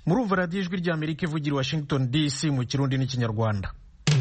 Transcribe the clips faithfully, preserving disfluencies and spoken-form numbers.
murumva radiyo ijwi ry'Amerika ivugira i Washington D C mu Kirundi n'Ikinyarwanda.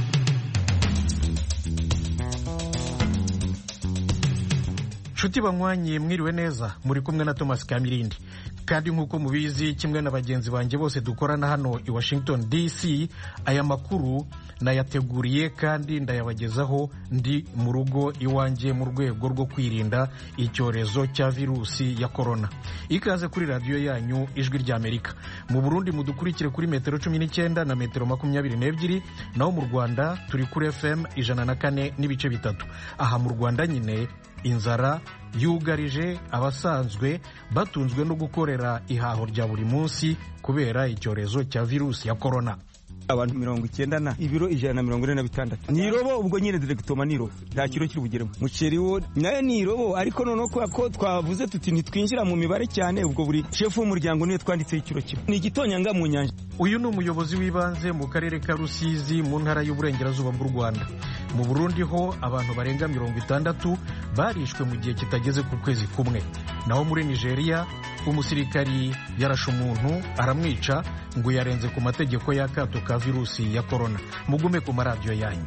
Nshuti banywanyi mwiriwe neza, muri kumwe na Thomas Kamirindi. Kandi nk'uko mubizi kimwe na bagenzi banjye bose dukorana hano i Washington D C, aya makuru nayateguriye kandi ndayabagezaho ndi mu rugo iwanjye mu rwego rwo kwirinda icyorezo cya virusi ya corona. Ikaze kuri radiyo yanyu ijwi ry'Amerika. Mu Burundi mudukurikire kuri metero cumi n'icyenda na metero makumyabiri n'ebyiri, naho mu Rwanda turi kuri F M ijana na kane n'ibice bitatu. Aha mu Rwanda nyine inzara yugarije abasanzwe batunzwe no gukorera ihaho rya buri munsi kubera icyorezo cya virusi ya corona. Abantu mirongo icyenda na ibiro ijana na mirongo ine na bitandatu ni irobo, ubwo nyine direktoma ni irobo, nta kiro kiri bugeremo. Muceri wo nayo ni irobo, ariko noneho kubera ko twavuze tuti ntitwinjira mu mibare cyane, ubwo buri shefu w'umuryango niwe twanditseho ikiro kimwe. Ni igitonyanga mu nyanja. Uyu ni umuyobozi w'ibanze mu karere ka Rusizi mu ntara y'uburengerazuba bw'u Rwanda. Mu Burundi ho abantu barenga mirongo itandatu barishwe mu gihe kitageze ku kwezi kumwe. Naho muri Nigeria umusirikari yarashe umuntu aramwica ngo yarenze ku mategeko y'akato ka virusi ya corona. Mugume ku maradiyo yanyu.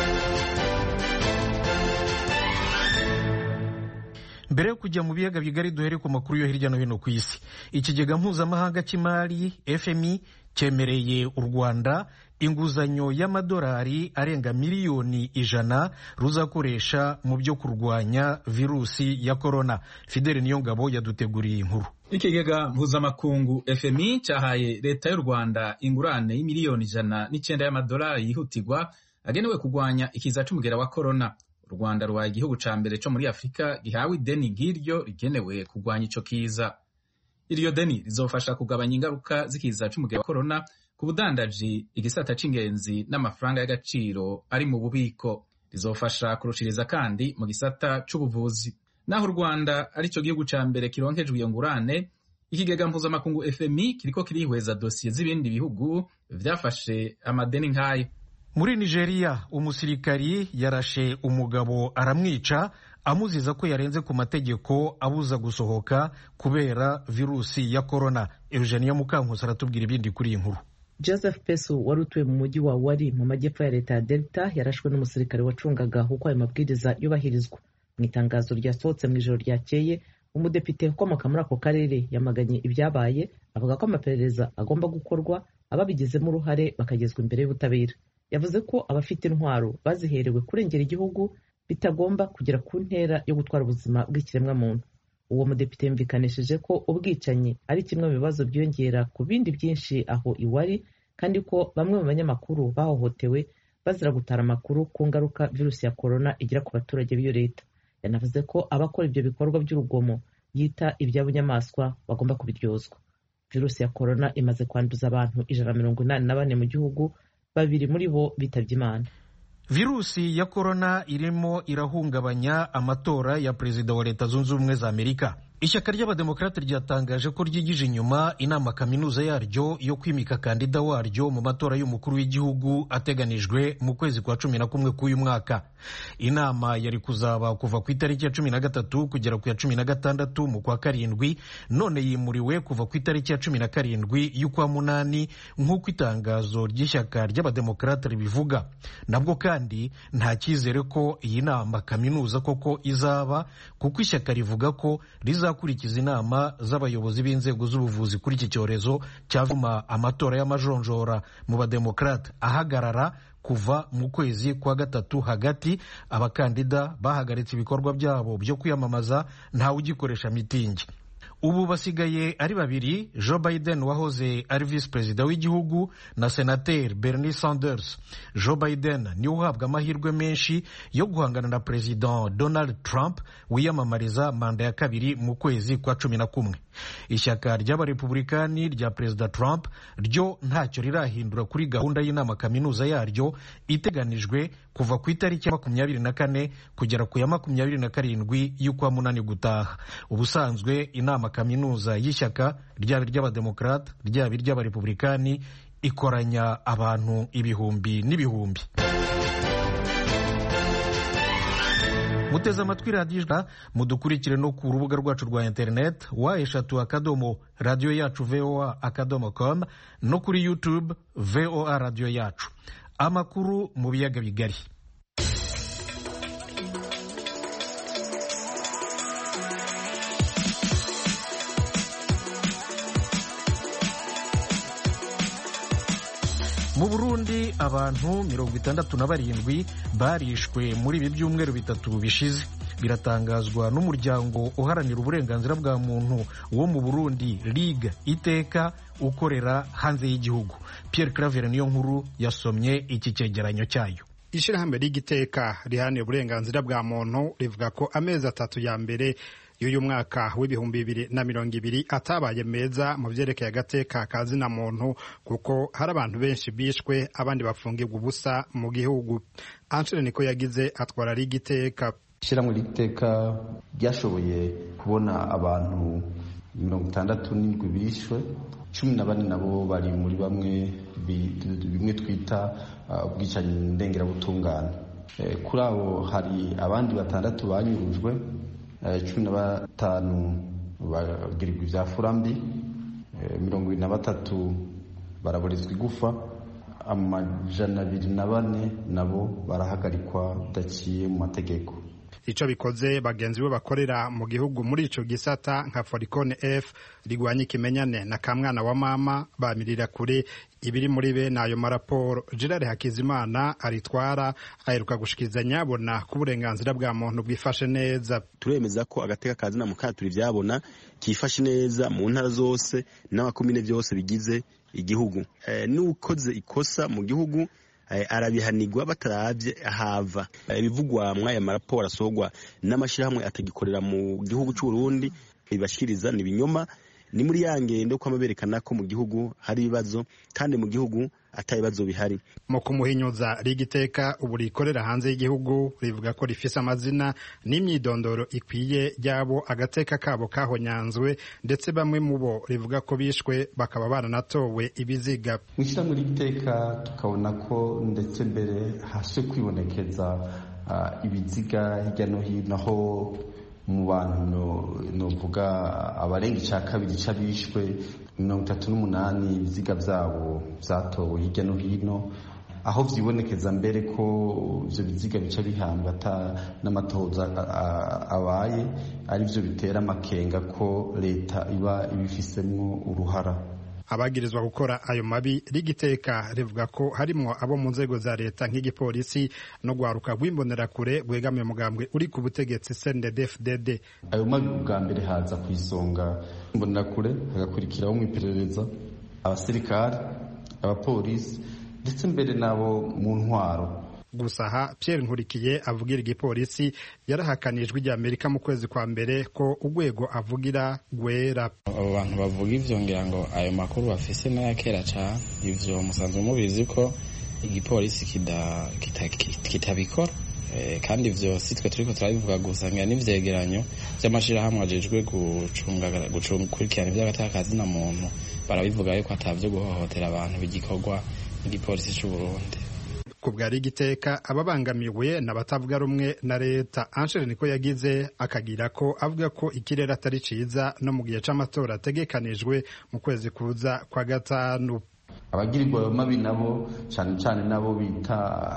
Mbere yo kujya mu biyaga bigari duhere ku makuru yo hirya no hino ku isi. Ikigega mpuzamahanga cy'imari F M I cyemereye u Rwanda inguzanyo y'amadolari arenga miliyoni ijana ruzakoresha mu byo kurwanya virusi ya corona. Fidele Niyongabo yaduteguriye inkuru. Ikigega mpuzamakungu F M I cyahaye leta y'u Rwanda ingurane y'imiliyoni ijana n'icyenda y'amadolari yihutirwa agenewe kurwanya ikiza c'umugera wa corona. U Rwanda rubaye igihugu ca mbere co muri Afrika gihawe ideni ngiryo rigenewe kurwanya ico kiza. Iryo deni rizofasha kugabanya ingaruka z'ikiza c'umugera wa corona ku budandaji, igisata c'ingenzi n'amafaranga y'agaciro ari mu bubiko. Rizofasha kurushiriza kandi mu gisata c'ubuvuzi. Naho u Rwanda arico gihugu ca mbere kironkejwe iyo ngurane, ikigega mpuzamakungu F M I kiriko kirihweza dosiye z'ibindi bihugu vyafashe amadeni nk'ayo. Muri Nigeria umusirikari yarashe umugabo aramwica amuziza ko yarenze ku mategeko abuza gusohoka kubera virusi ya corona. Eugenia Mukankusi aratubwira ibindi kuri iyi nkuru. Joseph Pesu wari utuye mu mujyi wa Wari mu majyepfo ya leta ya Delta yarashwe n'umusirikare wacungaga uko ayo mabwiriza yubahirizwa. Mu itangazo ryasohotse mu ijoro ryakeye, umudepite ukomoka muri ako karere yamaganye ibyabaye, avuga ko amaperereza agomba gukorwa, ababigizemo uruhare bakagezwa imbere y'ubutabera. Yavuze ko abafite intwaro baziherewe kurengera igihugu bitagomba kugera ku ntera yo gutwara ubuzima bw'ikiremwa muntu. Uwo mudepite yumvikanishije ko ubwicanyi ari kimwe mu bibazo byongera ku bindi byinshi aho iwari, kandi ko bamwe mu banyamakuru bahohotewe bazira gutara amakuru ku ngaruka virusi ya corona igira ku baturage b'iyo leta. Yanavuze ko abakora ibyo bikorwa by'urugomo yita iby'abunyamaswa bagomba kubiryozwa. Virusi ya corona imaze kwanduza abantu ijana na mirongo inani na bane mu gihugu, babiri muri bo bitabye Imana. Virusi ya corona irimo irahungabanya amatora ya perezida wa Leta Zunze Ubumwe za Amerika. Ishyaka ry'abademokrate ryatangaje ko ryigije inyuma inama kaminuza yaryo yo kwimika kandida waryo mu matora y'umukuru w'igihugu ateganijwe mu kwezi kwa cumi na kumwe k'uyu mwaka. Inama yari kuzaba kuva ku itariki ya cumi na gatatu kugera ku ya cumi na gatandatu mu kwa karindwi, none yimuriwe kuva ku itariki ya cumi na karindwi y'ukwa munani nk'uko itangazo ry'ishyaka ry'abademokrate ribivuga. Nabwo kandi nta cyizere ko iyi nama kaminuza koko izaba, kuko ishyaka rivuga ko riza kurikiza inama z'abayobozi b'inzego z'ubuvuzi kuri iki cyorezo cyavuma amatora y'amajonjora mu bademokrate ahagarara kuva mu kwezi kwa gatatu hagati. Abakandida bahagaritse ibikorwa byabo byo kwiyamamaza, ntawe ugikoresha mitingi. Ubu basigaye ari babiri, Joe Biden wahoze ari visi perezida w'igihugu na senateri Bernie Sanders. Joe Biden niwe uhabwa amahirwe menshi yo guhangana na perezida Donald Trump wiyamamariza manda ya kabiri mu kwezi kwa cumi na kumwe. Ishyaka ry'abarepublikani rya perezida Trump ryo ntacyo rirahindura kuri gahunda y'inama kaminuza yaryo iteganijwe kuva ku itariki ya makumyabiri na kane kugera ku ya makumyabiri na karindwi y'ukwa munani gutaha. Ubusanzwe inama kaminuza y'ishyaka ryaba iry'abademokrate ryaba iry'abarepublikani ikoranya abantu ibihumbi n'ibihumbi. muteze amatwi radiyo mudukurikire no ku rubuga rwacu rwa interineti wa eshatu akadomo radiyo yacu voa akadomo com no kuri youtube voa radiyo yacu. Amakuru mu biyaga bigari. Mu Burundi abantu mirongo itandatu na barindwi barishwe muri ibi byumweru bitatu bishize. Biratangazwa n'umuryango uharanira uburenganzira bwa muntu wo mu Burundi Ligue Iteka ukorera hanze y'igihugu. Pierre Claver niyo nkuru yasomye iki cyegeranyo cyayo. Ishirahamwe Ligue Iteka riharanira uburenganzira bwa muntu rivuga ko amezi atatu ya mbere y'uyu mwaka w'ibihumbi bibiri na mirongo ibiri atabaye meza mu vyerekeye agateka ka zina muntu, kuko hari abantu benshi bishwe abandi bafungirwa ubusa mu gihugu. Anshire niko yagize atwara Ligue Iteka. Ishirahamwe Ligue Iteka ryashoboye kubona abantu mirongo itandatu n'indwi bishwe, cumi na bane nabo bari muri bamwe bimwe twita ubwicanyi ndengerabutungane. Kuri abo hari abandi batandatu banyurujwe, cumi na batanu bagirirwa ivyafurambi, mirongo ibiri na batatu baraburizwa igufa, amajana abiri na bane nabo barahagarikwa bidaciye mu mategeko. Ico bikoze bagenzi be bakorera mu gihugu muri ico gisata nka Foricone F rigwanya ikimenyane na kamwana wa mama bamirira kure ibiri muri be nayo maraporo. Gerard Hakizimana aritwara aheruka gushikiza nyabona ku burenganzira bwa muntu bwifashe neza. Turemeza ko agateka kazina mukaturi vyabona kifashe neza mu ntara zose n'abakomine byose bigize igihugu. E, nukoze ikosa mu gihugu arabihanirwa bataravye ahava. Ibivugwa mwaya maraporo asogwa n'amashirahamwe atagikorera mu gihugu cy'u Burundi bibashikiriza ni binyoma, ni muri yangendo ko amaberekana ko mu gihugu hari ibibazo kandi mu gihugu atabibazo bihari. Mu kumuhinyuza Ligue Iteka ubu rikorera hanze y'igihugu rivuga ko rifise amazina n'imyidondoro ikwiye yabo agateka kabo kahonyanzwe, ndetse bamwe mu bo rivuga ko bishwe bakaba baranatowe ibiziga. Mwishira muri Iteka tukabona ko ndetse mbere hashe kwibonekeza uh, ibiziga hirya no hino, aho mu bantu novuga abarenga ica kabiri c'abishwe mirongo itatu n'umunani ibiziga vyabo vyatowe hirya no hino, aho vyibonekeza mbere ko ivyo biziga bica bihambwa ata n'amatohoza abaye, ari vyo bitera amakenga ko leta iba ibifisemwo uruhara. Abagirizwa gukora ayo mabi Ligue Iteka rivuga ko harimo abo mu nzego za leta nk'igipolisi no gwaruka rw'imbonera kure bwegamiye mugambwe uri ku butegetsi C N D D F D D. Ayo mabi bwa mbere haza kwisonga imbonera kure, hagakurikiraho mu iperereza abasirikare, abapolisi ndetse mbere nabo mu ntwaro. Gusa ha Pierre Nkurikiye avugira igipolisi yarahakanijwe rya Amerika mu kwezi kwa mbere ko urwego avugira gwera. Abo bantu bavuga ivyo ngira ngo ayo makuru bafise n'aya kera cyane, ivyo musanzwe mubizi ko igipolisi kida kitabikora e, kandi ivyo sitwe turiko turabivuga gusa ngira n'ivyegeranyo by'amashirahamwe ajejwe gucunga gucunkurikirana iby'agateka kazina muntu barabivuga yuko atavyo guhohotera abantu bigikorwa n'igipolisi cy'u Burundi. Ku bwa Ligue Iteka ababangamiwe n'abatavuga rumwe na leta. Anshire niko yagize akagira ko avuga ko ikirere atari ciza no mu gihe c'amatora ategekanijwe mu kwezi kuza kwa gatanu. Abagirirwa ayo mabi nabo cyane cyane nabo bita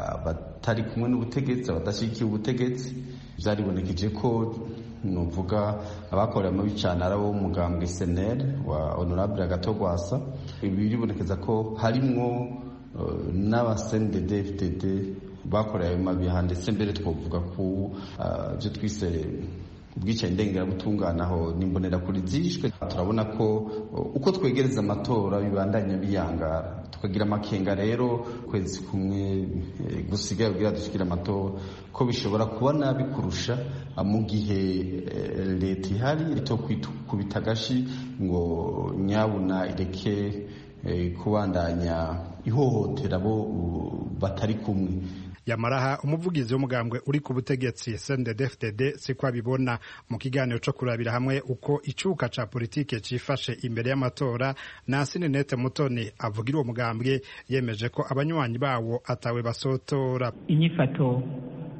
batari kumwe n'ubutegetsi, badashikiye ubutegetsi. Vyaribonekeje ko novuga abakorera amabi cyane arabo umugambwe S N L wa Honorable Gatogwasa. Biribonekeza ko harimwo n'aba C N D D F D D bakoreye ayo mabi, ndetse mbere twovuga ko byo twise ubwicanyi ndengerabutungane aho nimbonera kuri zishwe. Turabona ko uko twegereza amatora bibandanya biyangara, tukagira amakenga rero kwezi kumwe gusigaye kugira dushikira amatora ko bishobora kuba nabi kurusha mu gihe leta ihari ito kwikubita agashi ngo nyabuna ireke kubandanya ihohotera bo batari kumwe. Yamaraha umuvugizi w'umugambwe uri ku butegetsi C N D D F D D siko abibona mu kiganiro cyo kurabira hamwe uko icuka ca politike cifashe imbere y'amatora. Nasine Nete Mutoni avugira uwo mugambwe yemeje ko abanywanyi bawo atawe basotora. Inyifato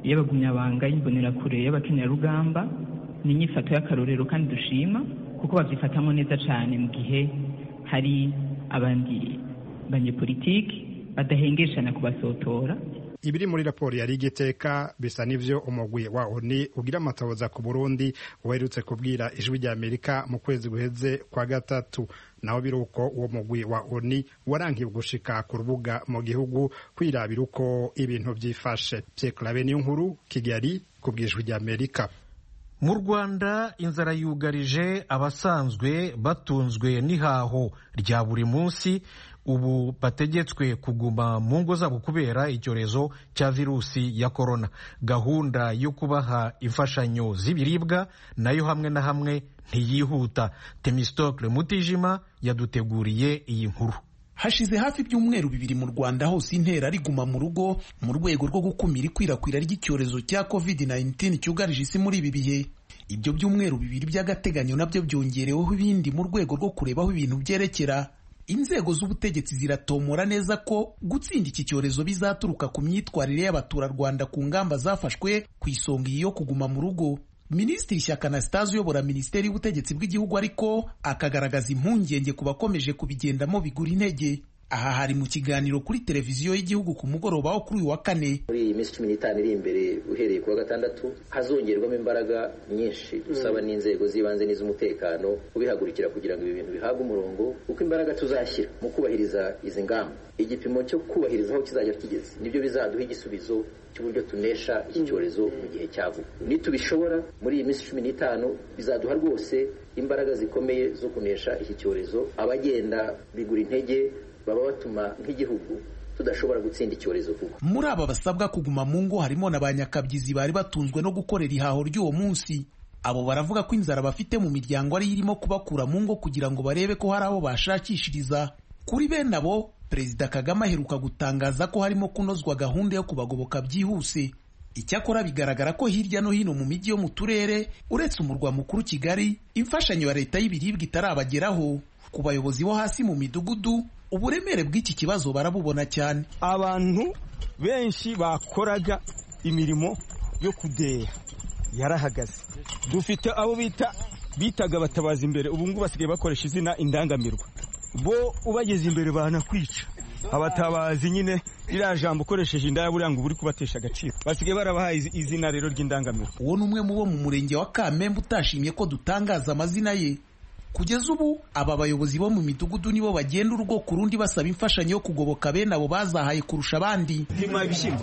y'abagumyabanga y'imbonerakure y'abakenyarugamba ni inyifato y'akarorero kandi dushima kuko babyifatamo neza cyane mu gihe hari abandi banyepolitiki badahengeshana kubasotora. Ibiri muri raporo yari igiteka bisa n'ivyo umugwi wa O N U ugira amatohoza ku Burundi uherutse kubwira ijwi rya Amerika mu kwezi guheze kwa gatatu. Naho biruko uwo mugwi wa O N U warangiye gushika ku rubuga mu gihugu kwirabira uko ibintu byifashe. Pierre Claver niyo nkuru, Kigali, ku bw'ijwi rya Amerika. Mu Rwanda inzara yugarije abasanzwe batunzwe n'ihaho rya buri munsi, ubu bategetswe kuguma mu ngo zabo kubera icyorezo cya virusi ya korona. Gahunda yo kubaha imfashanyo z'ibiribwa nayo hamwe na hamwe ntiyihuta. Temistocle Mutijima yaduteguriye iyi nkuru. Hashize hafi ibyumweru bibiri mu Rwanda hose intera riguma mu rugo mu rwego rwo gukumira ikwirakwira ry'icyorezo cya covid nineteen cyugarije isi muri ibi bihe. Ibyo byumweru bibiri by'agateganyo nabyo byongereweho ibindi mu rwego rwo kurebaho ibintu byerekera. Inzego z'ubutegetsi ziratomora neza ko gutsinda iki cyorezo bizaturuka ku myitwarire y'abaturarwanda ku ngamba zafashwe, ku isonga iyo kuguma mu rugo. Minisitiri Shyaka Anastase uyobora Minisiteri y'Ubutegetsi bw'Igihugu ariko akagaragaza impungenge ku bakomeje kubigendamo bigura intege. Aha hari mu kiganiro kuri televiziyo y'igihugu ku mugoroba wo kuri uyu wa kane. Muri iyi minsi cumi n'itanu iri imbere uhereye ku wa gatandatu hazongerwamo imbaraga nyinshi dusaba mm. n'inzego z'ibanze n'iz'umutekano kubihagurikira kugira ngo ibi bintu bihabwe umurongo, kuko imbaraga tuzashyira mu kubahiriza izi ngamba, igipimo cyo kubahiriza aho kizajya kigeze nibyo bizaduha igisubizo cy'uburyo tunesha iki cyorezo mu gihe cya vuba. Nitubishobora muri iyi minsi cumi n'itanu bizaduha rwose imbaraga zikomeye zo kunesha iki cyorezo. Abagenda bigura intege baba batuma nk'igihugu tudashobora gutsinda icyorezo vuba. Muri aba basabwa kuguma mu ngo harimo na banyakabyizi bari batunzwe no gukorera ihaho ry'uwo munsi. Abo baravuga ko inzara bafite mu miryango ari irimo kubakura mu ngo kugira ngo barebe ko hari abo bashakishiriza. Kuri bene abo Perezida Kagame aheruka gutangaza ko harimo kunozwa gahunda yo kubagoboka byihuse. Icyakora bigaragara ko hirya no hino mu mijyi yo mu turere uretse umurwa mukuru Kigali, imfashanyo ya leta y'ibiribwa itarabageraho. Ku bayobozi bo hasi mu midugudu uburemere bw'iki kibazo barabubona cyane. Abantu benshi bakoraga imirimo yo kudeya yarahagaze. Dufite abo bita bitaga batabaza imbere, ubu ngubu basigaye bakoresha izina indangamirwa. Bo ubageze imbere banakwica. Abatabazi nyine iriya jambo ukoresheje indaya buriya ngo uri kubatesha agaciro, basigaye barabahaye izina rero ry'indangamirwa. Uwo ni umwe mu bo mu murenge wa Kamembe utashimye ko dutangaza amazina ye. Kugeza ubu aba bayobozi bo mu midugudu nibo bagenda urugo ku rundi basaba imfashanyo yo kugoboka bene abo bazahaye kurusha abandi. Pima ibishyimbo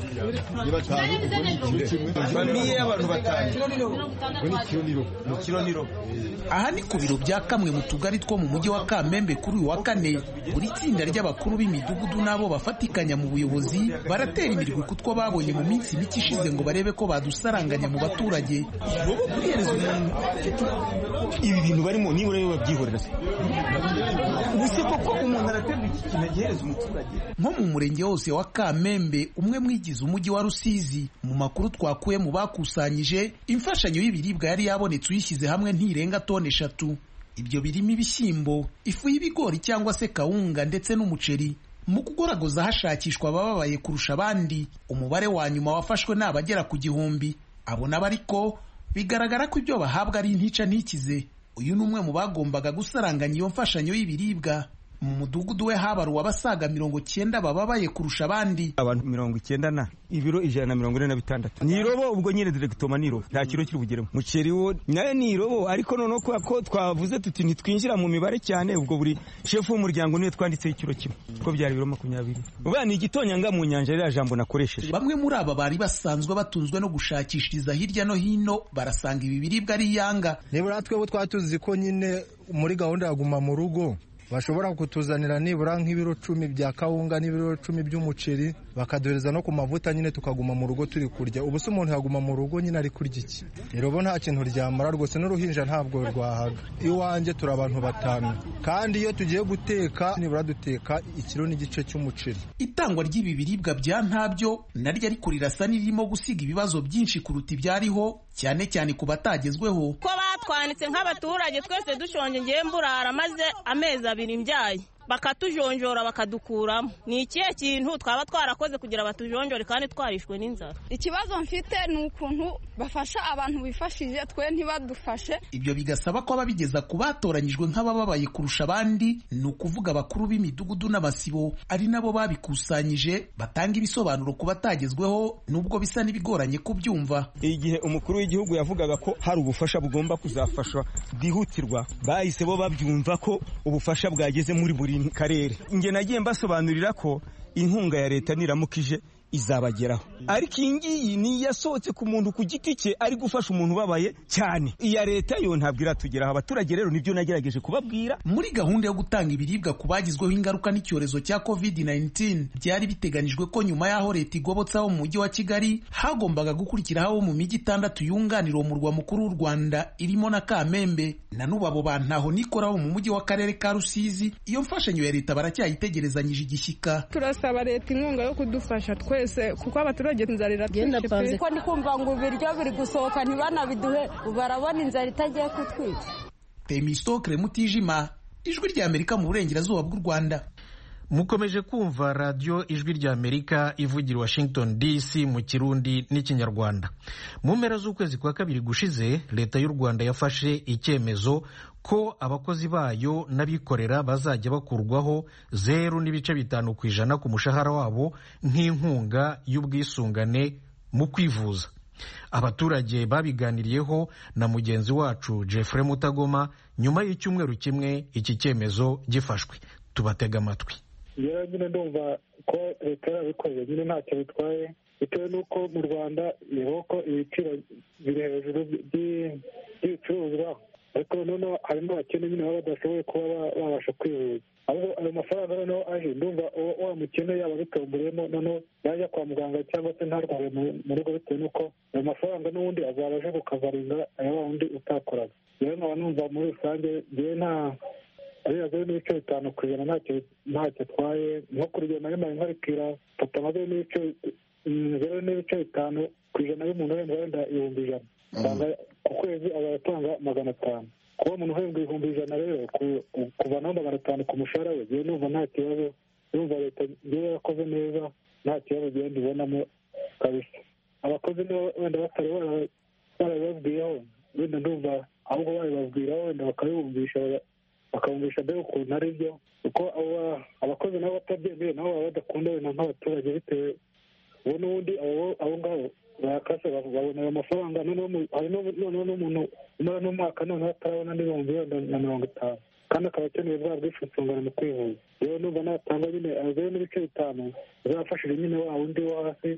famiye y'abantu batanu mu kironiro. Aha ni ku biro bya kamwe mu tugari two mu mujyi wa Kamembe kuri uyu wa kane. Buri tsinda ry'abakuru b'imidugudu nabo bafatikanya mu buyobozi baratera imirwi kutwo babonye mu minsi mike ishize ngo barebe ko badusaranganya mu baturage. Ibi bintu barimo nibura yo babyihorera se. Ubuse koko umuntu araterwa iki kintu agihereza umuturage. Nko mu murenge wose wa Kamembe umwe mwigize umujyi wa Rusizi, mu makuru twakuye mu bakusanyije imfashanyo y'ibiribwa yari yabonetse uyishyize hamwe ntirenga tone eshatu. Ibyo birimo ibishyimbo, ifu y'ibigori cyangwa se kawunga ndetse n'umuceri. Mu kugoragoza hashakishwa abababaye kurusha abandi, umubare wa nyuma wafashwe n'abagera ku gihumbi. Abo nabo ariko bigaragara ko ibyo bahabwa ari intica ntikize. Uyu ni umwe mu bagombaga gusaranganya iyo mfashanyo y'ibiribwa. Mu mudugudu we habaruwe abasaga mirongo cyenda bababaye kurusha abandi. Abantu mirongo icyenda na ibiro ijana na mirongo ine na bitandatu. Ni irobo ubwo nyine direktoma niro nta kiro kiri bugeremo. Muceri wo nayo ni irobo, ariko noneho ko twavuze tuti ntitwinjira mu mibare cyane, ubwo buri shefu w'umuryango niwe twanditseho ikiro kimwe ko byari ibiro makumyabiri. Uba ni igitonyanga mu nyanja rya jambo nakoresheje. Bamwe muri aba bari basanzwe batunzwe no gushakishiriza hirya no hino barasanga ibi biribwa ari yanga. Nibura twebwe twatuzi ko nyine muri gahunda ya guma mu rugo bashobora kutuzanira nibura nk'ibiro cumi bya kawunga n'ibiro cumi by'umuceri bakaduhereza no ku mavuta nyine tukaguma mu rugo turi kurya. Ubu se umuntu yaguma mu rugo nyine ari kurya iki? Rero bo nta kintu ryamara rwose, n'uruhinja ntabwo rwahaga. Iwanjye turi abantu batanu kandi iyo tugiye guteka nibura duteka ikiro n'igice cy'umuceri. Itangwa ry'ibi biribwa bya ntabyo naryo ariko rirasa n'irimo gusiga ibibazo byinshi kuruta ibyariho, cyane cyane ku batagezweho. Ko batwanitse nk'abaturage twese dushonje ngiye mburara maze amezi abiri mbyaye. bakatujonjora bakadukuramo. Ni ikihe kintu twaba twarakoze kugira batujonjore kandi twarishwe n'inzara? Ikibazo mfite ni ukuntu bafasha abantu bifashije twe ntibadufashe. Ibyo bigasaba ko ababigeza ku batoranyijwe nk'abababaye kurusha abandi, ni ukuvuga abakuru b'imidugudu n'abasibo, ari nabo babikusanyije, batanga ibisobanuro ku batagezweho nubwo bisa n'ibigoranye kubyumva. Igihe umukuru w'igihugu yavugaga ko hari ubufasha bugomba kuzafashwa bwihutirwa, bahise bo babyumva ko ubufasha bwageze muri buri karere. Nge nagiye mbasobanurira ko inkunga ya leta niramukije izabageraho, ariko iyi ngiyi ni yasohotse ku muntu ku giti cye ari gufasha umuntu ubabaye cyane. Iya leta yo ntabwo iratugeraho. Abaturage rero nibyo nagerageje kubabwira. Muri gahunda yo gutanga ibiribwa ku bagizweho ingaruka n'icyorezo cya covid nineteen, byari biteganijwe ko nyuma y'aho leta igobotse aho mu mujyi wa Kigali, hagombaga gukurikiraho mu mijyi itandatu yunganira umurwa mukuru w'u Rwanda irimo na Kamembe. Na n'ubu abo bantu aho nikoraho mu mujyi wa karere ka Rusizi, iyo mfashanyo ya leta baracyayitegerezanyije igishyika. Turasaba leta inkunga yo kudufasha twe kuko abaturage inzara genda panze ko ndi kumva ngo ibiryo biri gusohoka ntibanabiduhe, barabona inzara itagiye kutwica. Temistokre Mutijima, Ijwi rya Amerika mu burengerazuba bw'u Rwanda. Mukomeje kumva radio Ijwi rya Amerika ivugira Washington D C mu Kirundi n'Ikinyarwanda. Mu mpera z'ukwezi kwa kabiri gushize, leta y'u Rwanda yafashe icyemezo ko abakozi bayo n'abikorera bazajya bakurwaho zeru n'ibice bitanu ku ijana ku mushahara wabo nk'inkunga y'ubwisungane mu kwivuza. Abaturage babiganiriyeho na mugenzi wacu Jeffrey Mutagoma nyuma y'icyumweru kimwe iki cyemezo gifashwe. Tubatega amatwi. Yera nyine ndumva ko leta yabikoze nyine ntacyo bitwaye, bitewe n'uko mu Rwanda niho ko ibiciro biri hejuru by'ibicuruzwa, ariko noneho harimo abakene nyine baba badashoboye kuba babasha kwivuza. Ayo mafaranga noneho aje ndumva wa mukene yaba bitomboreyemo, noneho yajya kwa muganga cyangwa se ntarware mu rugo, bitewe n'uko ayo mafaranga n'ubundi azaba aje kukavaringa aya wa wundi utakoraga. Rero nkaba numva muri rusange ngewe nta ariya zeru n'ibice bitanu ku ijana ntacyo atwaye. nko kurugero nayo maye nkarikira papa nka zeru n'ibice zeru n'ibice bitanu ku ijana y'umuntu wenda wenda ibihumbi ijana, usanga ku kwezi azatanga magana atanu. kuba umuntu uhembwa ibihumbi ijana rero kuvanaho magana atanu ku mushahara we, ngewe numva nta kibazo. numva leta ngewe yakoze neza, nta kibazo genda ibonamo kabisa. abakozi nibo wenda batari barabibabwiyeho, wenda ndumva ahubwo babibabwiraho wenda bakabibumvisha bakabumvisha mbere ukuntu ari byo, kuko abakozi nabo batabyemeye nabo baba badakunda wenda nk'abaturage, bitewe ubu n'ubundi abo ngabo bayakase babona ayo mafaranga. noneho n'umuntu umara n'umwaka noneho atarabona n'ibihumbi wenda na mirongo itanu, kandi akaba akeneye bwa bwisungane mu kwivuza. rero numva natanga nyine zeru n'ibice bitanu bizafashije nyine wa wundi wo hasi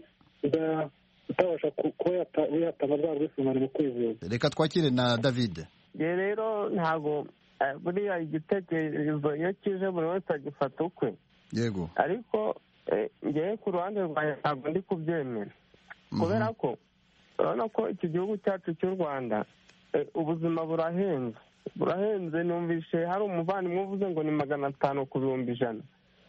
utabasha kuba yatanga bwa bwisungane mu kwivuza. Reka twakire na David. rero ntabwo buriya igitekerezo iyo kije buri wese agifata ukwe. Yego. Ariko ngewe ku ruhande rwanjye ntabwo ndi kubyemera, kubera ko urabona ko iki gihugu cyacu cy'u Rwanda ubuzima burahenze burahenze. numvishe hari umuvandimwe uvuze ngo ni magana atanu ku bihumbi ijana,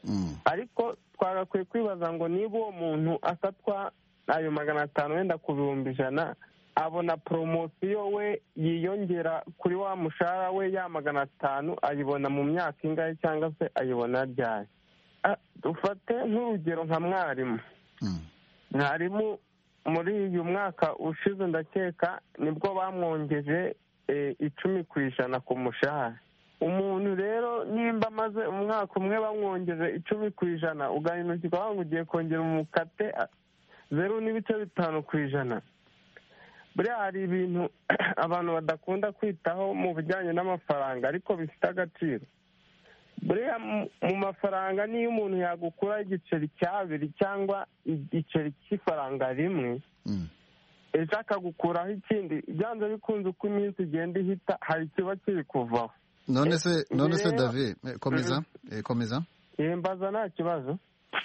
ariko twagakwiye kwibaza ngo niba uwo muntu asatwa ayo magana atanu wenda ku bihumbi ijana, abona poromosiyo we yiyongera kuri wa mushahara we, ya magana atanu ayibona mu myaka ingahe cyangwa se ayibona ryari? Dufate nk'urugero nka mwarimu. mwarimu muri uyu mwaka ushize ndakeka nibwo bamwongeje icumi ku ijana ku mushahara. umuntu rero nimba amaze umwaka umwe bamwongeje icumi ku ijana, ugahindukirwa wanga ugiye kongera umukate zeru n'ibice bitanu ku ijana. buriya hari ibintu abantu badakunda kwitaho mu bijyanye n'amafaranga, ariko bifite agaciro. buriya mu mafaranga niyo umuntu yagukura igiceri cy'abiri cyangwa igiceri cy'ifaranga rimwe, ejo akagukuraho ikindi, byanze bikunze uko iminsi igenda ihita hari ikiba kiri kuvaho. none se none se David, komeza komeza yembaza nta kibazo.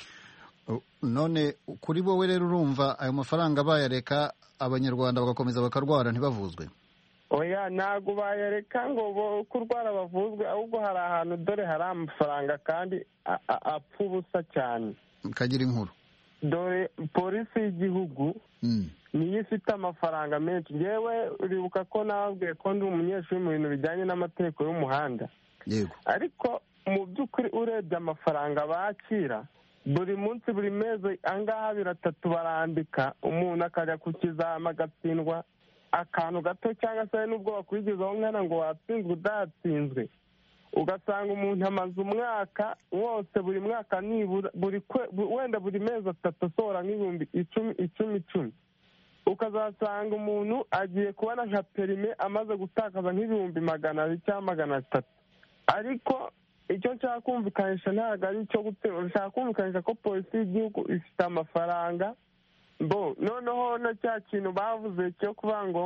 none kuri wowe rero urumva ayo mafaranga bayareka abanyarwanda bagakomeza bakarwara ntibavuzwe? oya, ntabwo bayareka ngo kurwara bavuzwe, ahubwo hari ahantu dore hari amafaranga kandi apfa ubusa cyane. kagira inkuru. dore polisi y'igihugu niyo ifite amafaranga menshi. yewe uribuka ko nababwiye ko ndi umunyeshuri mu bintu bijyanye n'amategeko y'umuhanda. yego. ariko mu by'ukuri urebye amafaranga bakira buri munsi buri mezi angaha abiri atatu barandika umuntu akajya ku kizama agatsindwa akantu gato cyangwa se n'ubwo bakwigizaho nkana ngo watsinzwe udatsinzwe ugasanga umuntu amaze umwaka wose buri mwaka nibura buri wenda buri mezi atatu asohora nk'ibihumbi icumi icumi icumi ukazasanga umuntu agiye kubona nka perime amaze gutakaza nk'ibihumbi magana abiri cyangwa magana atatu ariko icyo nshaka kumvikanisha ntabwo ari icyo gutera nshaka kumvikanisha ko polisi y'igihugu ifite amafaranga bo noneho na cya kintu bavuze cyo kuvuga ngo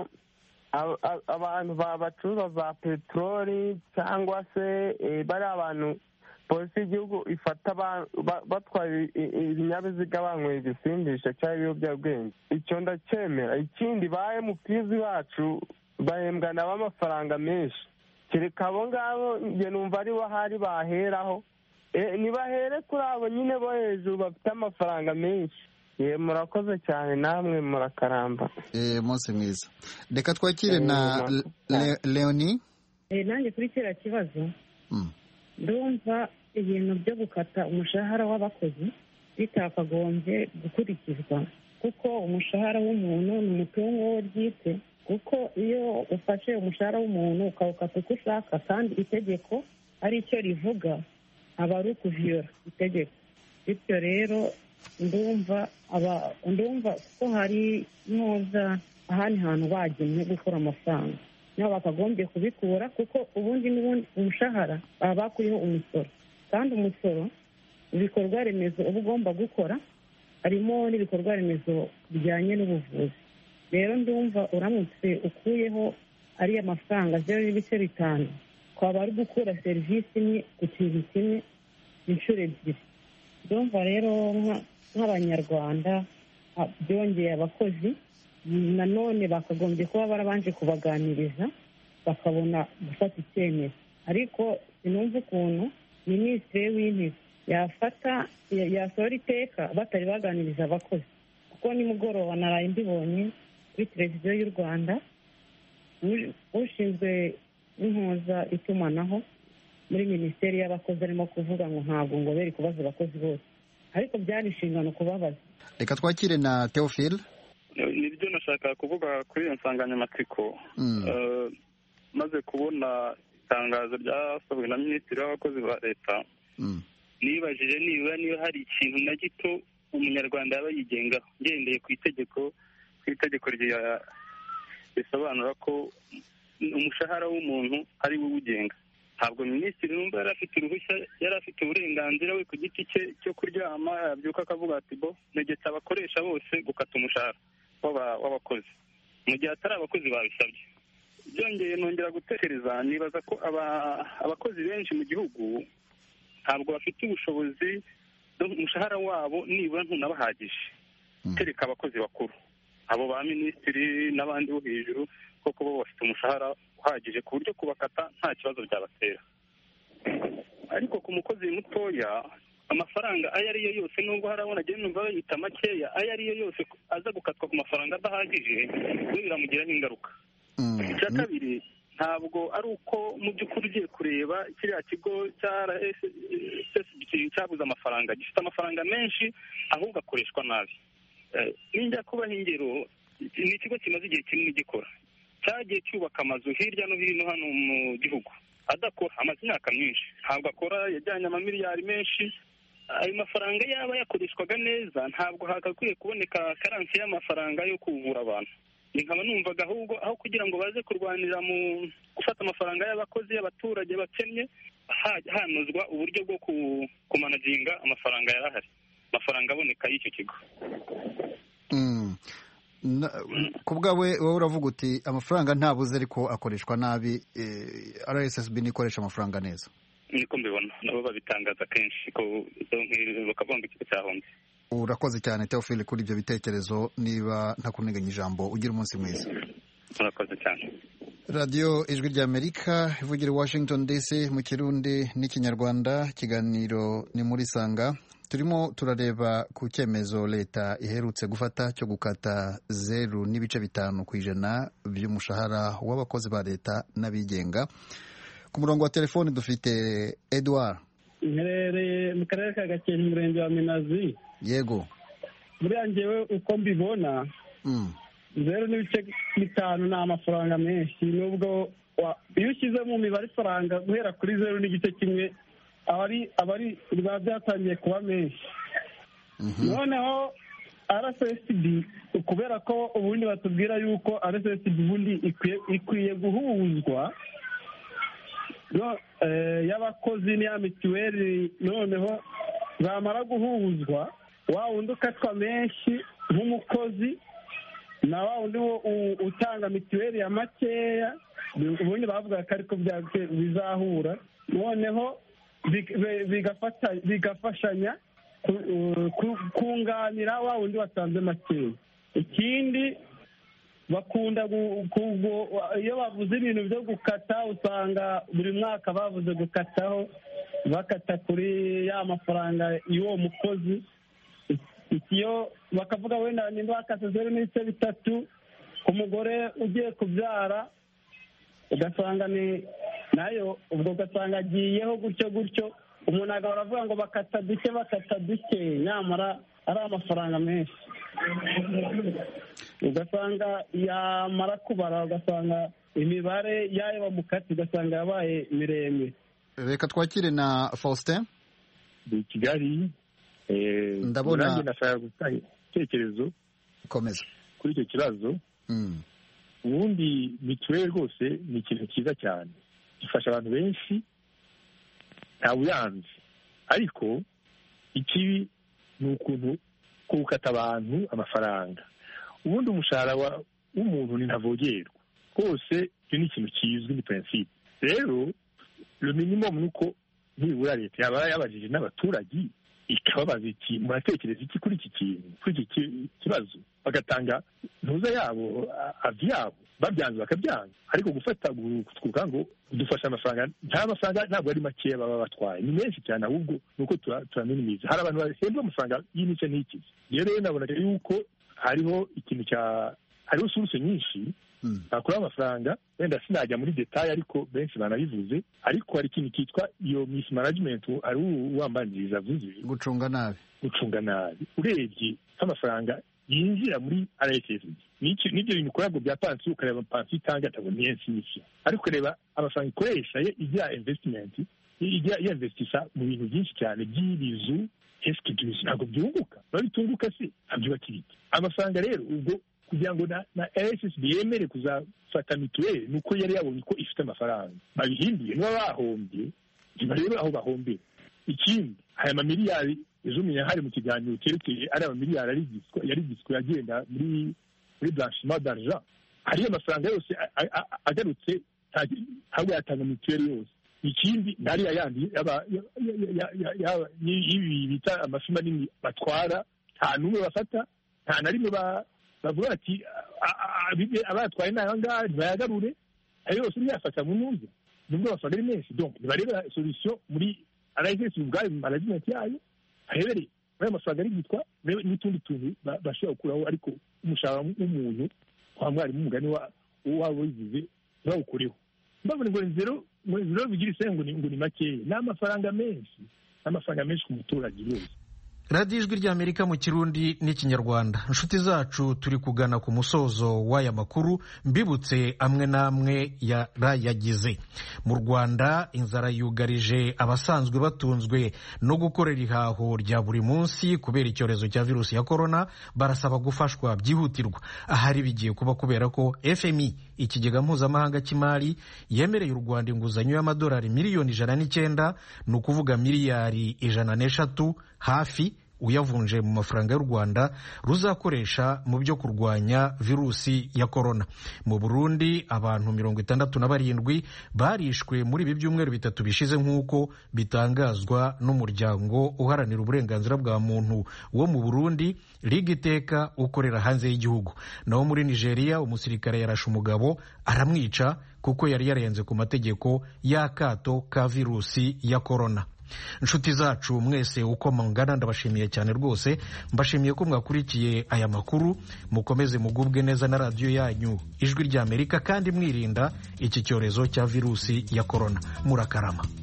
abantu bacuruza za peteroli cyangwa se bari abantu polisi y'igihugu ifata batwaye ibinyabiziga banyweye ibisindisha cyangwa ibiyobyabwenge icyo ndacyemera. ikindi ba emupizi bacu bahembwa nabo amafaranga menshi kereka abo ngabo njye numva ari bo hari baheraho nibahere kuri abo nyine bo hejuru bafite amafaranga menshi. Murakoze cyane namwe murakaramba. Umunsi mwiza. Reka twakire na Leonie. Nanjye kuri kiriya kibazo ndumva ibintu byo gukata umushahara w'abakozi bitakagombye gukurikizwa kuko umushahara w'umuntu ni umutungo we bwite, kuko iyo ufashe umushahara w'umuntu ukawukata uko ushaka kandi itegeko ari icyo rivuga aba ari ukuviyora itegeko. Bityo rero ndumva aba ndumva ko hari nkoza ahandi hantu bagennye gukora amafaranga nabo bakagombye kubikura, kuko ubundi n'ubundi umushahara baba bakuriho umusoro, kandi umusoro ibikorwa remezo uba ugomba gukora harimo n'ibikorwa remezo bijyanye n'ubuvuzi. Rero ndumva uramutse ukuyeho ariya mafaranga zeru n'ibice bitanu twaba ari gukura serivisi imwe ku kintu kimwe inshuro ebyiri. Ndumva rero nk'abanyarwanda byongeye abakozi nanone bakagombye kuba barabanje kubaganiriza bakabona gufata icyemezo, ariko sinumva ukuntu minisitiri w'intebe yafata yasohora iteka batari baganiriza abakozi, kuko nimugoroba naraye mbibonye kuri televiziyo y'u Rwanda ushinzwe n'impuza itumanaho muri minisiteri y'abakozi arimo kuvuga ngo ntabwo ngo beri kubaza abakozi bose, ariko byari inshingano kubabaza. Reka twakire na Theophile. Nibyo nashaka kuvuga kuri iyo nsanganyamatsiko. Maze kubona itangazo ryasohowe na minisitiri w'abakozi ba leta, nibajije niba niba hari ikintu na gito umunyarwanda yaba yigengaho ngendeye ku itegeko ku itegeko risobanura ko umushahara w'umuntu ari we uwugenga. Ntabwo minisitiri numva yari afite uruhushya, yari afite uburenganzira we ku giti cye cyo kuryama yabyuka akavuga ati bo negetse abakoresha bose gukata umushahara w'abakozi mu gihe atari abakozi babisabye. Byongeye nongera gutekereza nibaza ko abakozi benshi mu gihugu ntabwo bafite ubushobozi, umushahara wabo nibura ntunabahagije kereka abakozi bakuru abo ba minisitiri n'abandi bo hejuru, koko bo bafite umushahara uhagije ku buryo kubakata nta kibazo byabatera. Ariko ku mukozi mutoya amafaranga ayo ari yo yose, nubwo harabona agenda numva bayita makeya, ayo ari yo yose aza gukatwa ku mafaranga adahagije we biramugiraho ingaruka. Icya kabiri, ntabwo ari uko mu by'ukuri ugiye kureba kiriya kigo cya R S S B cyabuze amafaranga, gifite amafaranga menshi ahubwo akoreshwa nabi. Ninjya kubaha ingero, ni ikigo kimaze igihe kinini gikora, cyagiye cyubaka amazu hirya no hino hano mu gihugu adakora, amaze imyaka myinshi ntabwo akora, yajyanye amamiliyari menshi. Ayo mafaranga yaba yakoreshwaga neza ntabwo hagakwiye kuboneka karansi y'amafaranga yo kuvura abantu. Nkaba numvaga ahubwo aho kugira ngo baze kurwanira mu gufata amafaranga y'abakozi y'abaturage bakennye, hanozwa uburyo bwo kumanaginga amafaranga yari ahari, amafaranga aboneka y'icyo kigo. Ku bwawe wowe uravuga uti amafaranga ntabuze ariko akoreshwa nabi, R S S B nikoresha amafaranga neza? Niko mbibona, nabo babitangaza kenshi ko bakavuga ngo ikigo cyahombye. Urakoze cyane Theophile kuri ibyo bitekerezo, niba ntakuniganya ijambo ugira umunsi mwiza. Urakoze cyane. Radio Ijwi ry'Amerika ivugira Washington D C mu Kirundi n'Ikinyarwanda, ikiganiro ni muri Sanga. Turimo turareba ku cyemezo leta iherutse gufata cyo gukata zeru n'ibice bitanu ku ijana by'umushahara w'abakozi ba leta n'abigenga. Ku murongo wa telefoni dufite Edouard. mperereye mu karere ka Gakenke umurenge wa Minazi. Yego. Buriya njyewe uko mbibona zeru n'ibice bitanu ni amafaranga menshi, nubwo iyo ushyize mu mibare ifaranga guhera kuri zeru n'igice kimwe aba ari biba byatangiye kuba menshi. Noneho R S S B kubera ko ubundi batubwira yuko R S S B ubundi ikwiye guhuzwa y'abakozi n'iya mituweli, noneho bamara guhuzwa wa wundi ukatwa menshi nk'umukozi na wa wundi utanga mituweli ya makeya, ubundi bavuga ko ariko bizahura, noneho bigafashanya kunganira wa wundi watanze makeya. Ikindi bakunda iyo bavuze ibintu byo gukata usanga buri mwaka bavuze gukataho bakata kuri ya mafaranga y'uwo mukozi. Iyo bakavuga wenda nimba bakase zeru n'ibice bitatu ku mugore ugiye kubyara, ugasanga ni nayo ubwo ugasanga agiyeho gutyo gutyo, umuntu agahora avuga ngo bakata duke bakata duke, nyamara ari amafaranga menshi. Ugasanga yamara kubara ugasanga imibare yayo bamukati ugasanga yabaye miremire. Reka twakire na Faustin i Kigali. Ndabona nanjye nashaka gutanga icyerekezo komeza kuri icyo kibazo. Ubundi mituweli rwose ni ikintu cyiza cyane, gifasha abantu benshi ntawuyanze, ariko ikibi ni ukuntu gukata abantu amafaranga. Ubundi umushahara w'umuntu ni ntavogerwa rwose, icyo ni ikintu kizwi, ni prinsipe. Rero le minimum ni uko nibura leta yaba yabajije n'abaturage ikababaza iti muratekereza iki kuri iki kintu, kuri iki kibazo, bagatanga ntuza yabo avi yabo, babyanze bakabyanga. Ariko gufata kuvuga ngo dufasha amafaranga, nta mafaranga ntabwo ari makeya baba batwaye, ni menshi cyane, ahubwo nuko turaminimiza. Hari abantu bahembwa amafaranga y'imice n'ikizi. Rero nabonaga yuko hariho ikintu cya hariho suruse nyinshi bakora amafaranga, wenda sinajya muri detail ariko benshi banabivuze, ariko hari ikintu kitwa iyo mismanagement, ari uwambaniriza avuze gucunga nabi gucunga nabi. Urebye amafaranga yinjira muri R S S B n'ibyo bintu ukora ngo bya pansiyo, ukareba pansiyo itanga atabonye nyinshi, ariko reba amafaranga ikoresha ye ijya investment, ijya yinvestisa mu bintu byinshi cyane by'ibizu, eske byuzi ntabwo byunguka, babitunguka se abyubakira amafaranga. Rero ubwo kugira ngo na, na R S S B yemere kuzafata mituweli nuko yari yabonye ko ifite amafaranga, babihinduye niba bahombye ntibarebe aho bahombera. Ikindi aya mamiliyari izumenya hari mu kiganiro cyerekeye ari amamiliyari yarigitswe agenda muri muri blanchiment d'argent, hariyo amafaranga yose agarutse ntabwo yatanga mituweli yose. Ikindi nari yayandi ibi bita amafi manini batwara, nta n'umwe bafata, nta na rimwe bavuga ati abatwaye n'aha ngaha ntibayagarure, ayo yose ntiyafata mu ntuze, nubwo amafaranga ari menshi. Donc nibareba solution muri R S S B ubwayo mu management yayo, arebere ayo mafaranga arigitwa n'utundi tuntu bashobora gukuraho, ariko umushahara w'umuntu kwa mwarimu umugani waba wigize bawukureho. Mbabona ngo zero zero bigira isengo ngo ni makeya, ni amafaranga menshi, n'amafaranga menshi ku muturage wese. radiyo ijwi ry'Amerika mu Kirundi n'Ikinyarwanda. Inshuti zacu, turi kugana ku musozo w'aya makuru, mbibutse amwe n'amwe yarayagize. Mu Rwanda inzara yugarije abasanzwe batunzwe no gukorera ihaho rya buri munsi kubera icyorezo cya virusi ya korona, barasaba gufashwa byihutirwa. Ahari bigiye kuba kubera ko F M I, ikigega mpuzamahanga cy'imari, yemereye u Rwanda inguzanyo y'amadolari miliyoni ijana n'icyenda, ni ukuvuga miliyari ijana n'eshatu hafi uyavunje mu mafaranga y'u Rwanda, ruzakoresha mu byo kurwanya virusi ya korona. Mu Burundi abantu mirongo itandatu na barindwi barishwe muri ibi byumweru bitatu bishize, nk'uko bitangazwa n'umuryango uharanira uburenganzira bwa muntu wo mu Burundi, Liga Iteka, ukorera hanze y'igihugu. Naho muri Nigeria umusirikare yarashe umugabo aramwica kuko yari yarenze ku mategeko y'akato ka virusi ya korona. Inshuti zacu mwese uko mungana, ndabashimiye cyane rwose. Mbashimiye ko mwakurikiye aya makuru. Mukomeze mugubwe neza na radiyo yanyu Ijwi ry'Amerika, kandi mwirinda iki cyorezo cya virusi ya korona. Murakarama.